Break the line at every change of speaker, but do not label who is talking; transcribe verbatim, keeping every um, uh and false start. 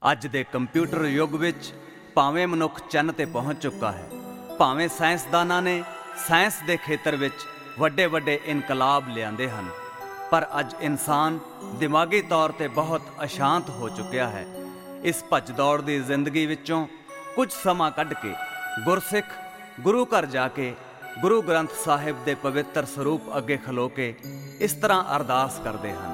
ਅੱਜ ਦੇ ਕੰਪਿਊਟਰ ਯੁੱਗ ਵਿੱਚ ਭਾਵੇਂ ਮਨੁੱਖ ਚੰਨ ਤੇ ਪਹੁੰਚ ਚੁੱਕਾ ਹੈ, ਭਾਵੇਂ ਸਾਇੰਸਦਾਨਾਂ ਨੇ ਸਾਇੰਸ ਦੇ ਖੇਤਰ ਵਿੱਚ ਵੱਡੇ ਵੱਡੇ ਇਨਕਲਾਬ ਲਿਆਂਦੇ ਹਨ, ਪਰ ਅੱਜ ਇਨਸਾਨ ਦਿਮਾਗੀ ਤੌਰ ਤੇ ਬਹੁਤ ਅਸ਼ਾਂਤ ਹੋ ਚੁੱਕਿਆ ਹੈ। ਇਸ ਭੱਜ ਦੌੜ ਦੀ ਜ਼ਿੰਦਗੀ ਵਿੱਚੋਂ ਕੁਝ ਸਮਾਂ ਕੱਢ ਕੇ ਗੁਰਸਿੱਖ ਗੁਰੂ ਘਰ ਜਾ ਕੇ ਗੁਰੂ ਗ੍ਰੰਥ ਸਾਹਿਬ ਦੇ ਪਵਿੱਤਰ ਸਰੂਪ ਅੱਗੇ ਖਲੋ ਕੇ ਇਸ ਤਰ੍ਹਾਂ ਅਰਦਾਸ ਕਰਦੇ ਹਨ।